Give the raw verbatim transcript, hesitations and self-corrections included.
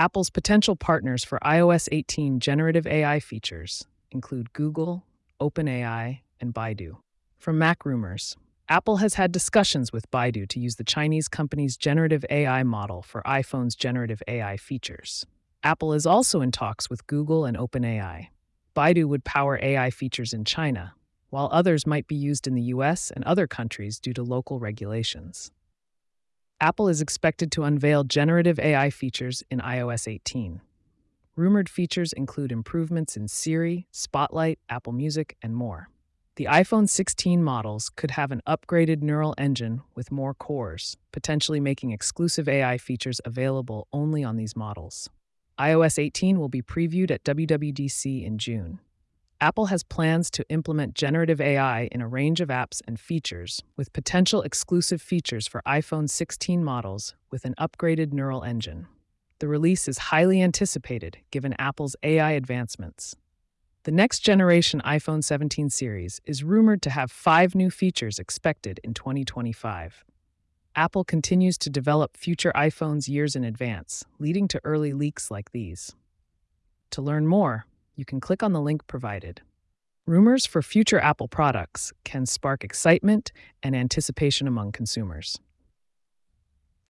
Apple's potential partners for i O S eighteen generative A I features include Google, OpenAI, and Baidu. From Mac Rumors, Apple has had discussions with Baidu to use the Chinese company's generative A I model for iPhone's generative A I features. Apple is also in talks with Google and OpenAI. Baidu would power A I features in China, while others might be used in the U S and other countries due to local regulations. Apple is expected to unveil generative A I features in i O S eighteen. Rumored features include improvements in Siri, Spotlight, Apple Music, and more. The iPhone sixteen models could have an upgraded neural engine with more cores, potentially making exclusive A I features available only on these models. i O S eighteen will be previewed at W W D C in June. Apple has plans to implement generative A I in a range of apps and features, with potential exclusive features for iPhone sixteen models with an upgraded neural engine. The release is highly anticipated given Apple's A I advancements. The next generation iPhone seventeen series is rumored to have five new features expected in twenty twenty-five. Apple continues to develop future iPhones years in advance, leading to early leaks like these. To learn more, you can click on the link provided. Rumors for future Apple products can spark excitement and anticipation among consumers.